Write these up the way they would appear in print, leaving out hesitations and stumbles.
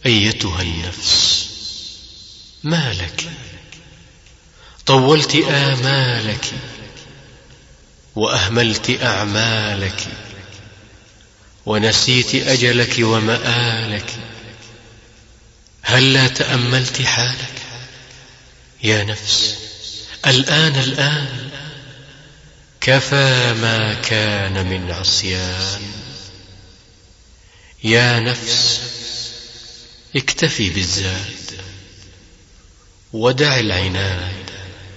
أيتها النفس، ما لك؟ طولت آمالك وأهملت أعمالك ونسيت أجلك ومآلك. هل لا تأملت حالك يا نفس؟ الآن كفى ما كان من عصيان. يا نفس اكتفي بالزاد ودع العناد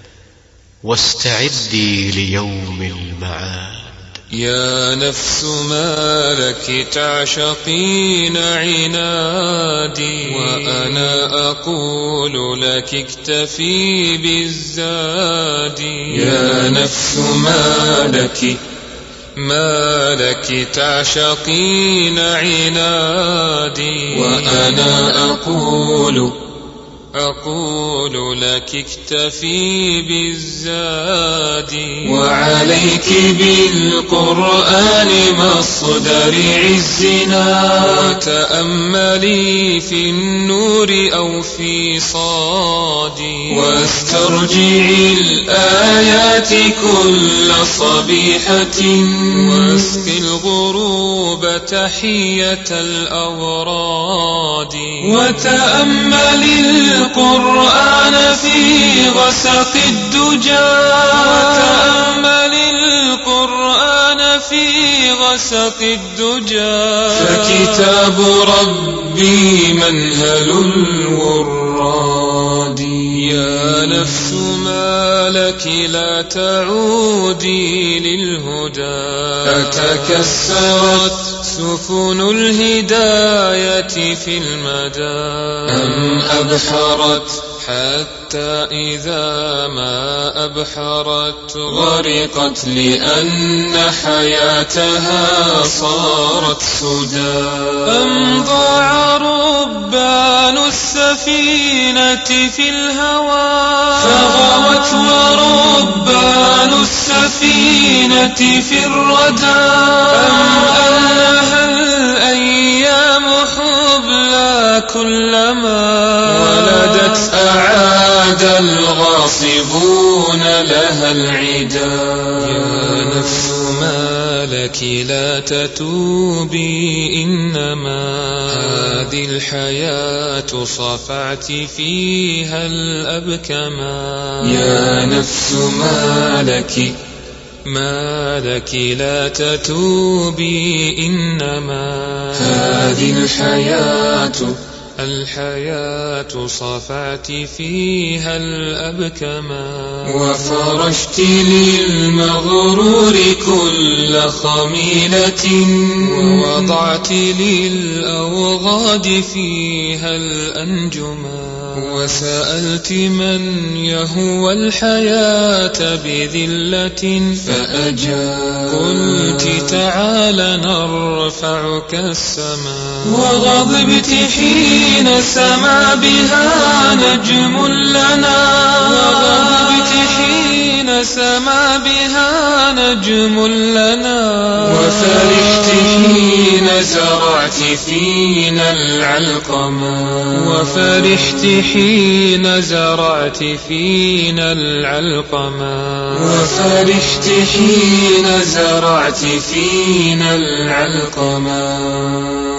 واستعدي ليوم المعاد. يا نفس ما لك تعشقين عنادي، وأنا أقول لك اكتفي بالزاد. يا نفس ما لك تعشقين عنادي، وأنا أقول لك اكتفي بالزاد. وعليك بالقرآن مصدر عزنا، وتأملي في النور أو في صادي، واسترجعي الآيات كل صبيحة، واسقي الغروب تحية الأوراد. وتأملي القرآن في غسق الدجى، وتأملي القرآن في غسق الدجى، فكتاب ربي منهل الوراد. يا نفس ما لك لا تعودي للهدى، فتكسرت سفن الهداية في المدى، أم أبحرت حتى إذا ما أبحرت غرقت، لأن حياتها صارت سدى. أم ضاع ربان السفينة في الهوى، فغوت وربان السفينة في الردى. أم أنها الأيام حبلى كلما ولدت أعاد الغاصبون لها العدا. يا نفس ما لك لا تتوبي، إنما هذه الحياة صفعت فيها الأبكما. يا نفس ما لك لا تتوبي، إنما هذه الحياة صفعت فيها الأبكما. وفرشت للمغرور كل خميلة، ووضعت للأوغاد فيها الأنجما. وسألت من يهوى الحياة بذلة فأجاب، قلت تعال نرفعك السماء. وغضبت حين سمع بها نجم لنا، وفرحت حين زرعت فينا العلقما.